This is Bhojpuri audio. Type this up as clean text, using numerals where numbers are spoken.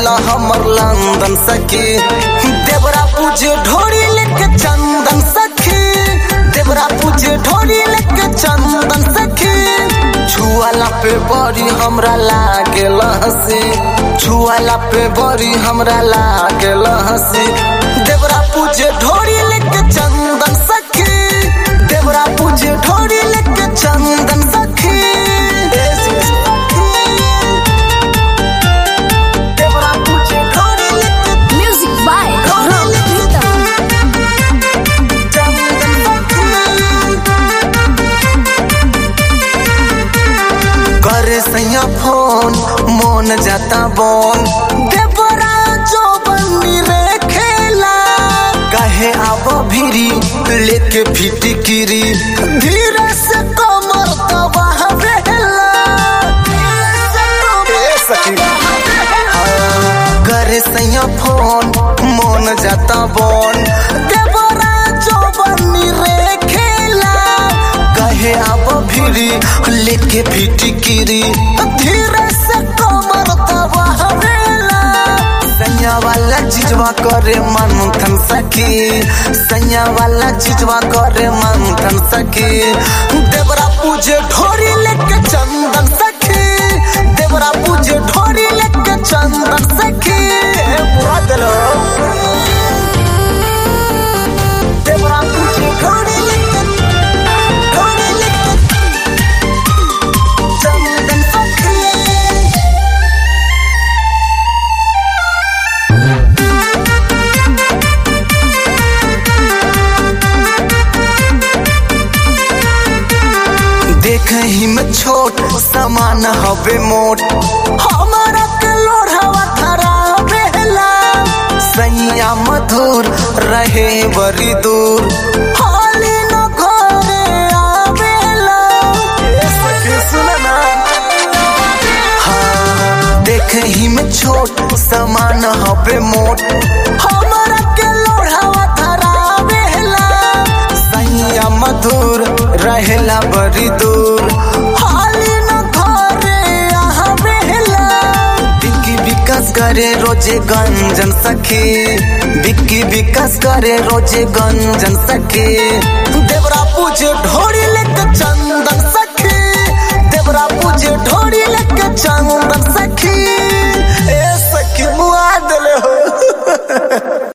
रहेला हमर लंदन सखी। देवरा पूजे ढोरी लेके चंदन सखी, देवरा पूजे ढोरी लेके चंदन सखी। छुआला पे बड़ी हमरा लागेल हंसी, छुआला पे बड़ी हमरा लागेल हंसी। देवरा पूजे ढोरी लेके चंदन सखी, देवरा पूजे ढोरी लेके चंदन सखी। देवरा पूजे ढोरी लेके Music by चंदन सखी। करे सैया फोन मोन जाता बोन, देवरा जो बनी रे खेला। कहे आब भिरी लेके फिटिकिरी, धीरे से कमर दबावेला। करे सैया फोन मोन जाता बोन, देवरा जो बनी रे खेला। कहे आब भिरी लेके फिटिकिरी, धीरे से कमर दबावेला। सैया वाला चीजवा करे मंथन सखी, सैया वाला चीजवा करे मंथन सखी। देवरा पूजे ढोरी लेके चंदन सखी, देवरा पूजे ढोरी लेके चंदन सखी। बुरा दिलो देवरा पूजे ढोरी लेके चंदन सखी। देखही में छोट समान हवे मोट, हमारा के लोढ़वा धरावेला। सैया मधुर रहे बड़ी दूर, हाली न घरे आवेला। हाँ, देखही में छोट समान हवे मोट, हमारा के लोढ़वा धरावेला। सैया मधुर रहेला बड़ी दूर, हाली न घरे आवेला। बिक्की विकास करे रोजे गंजन सखी, बिक्की विकास करे रोजे गंजन सखी। देवरा पूजे ढोरी लेके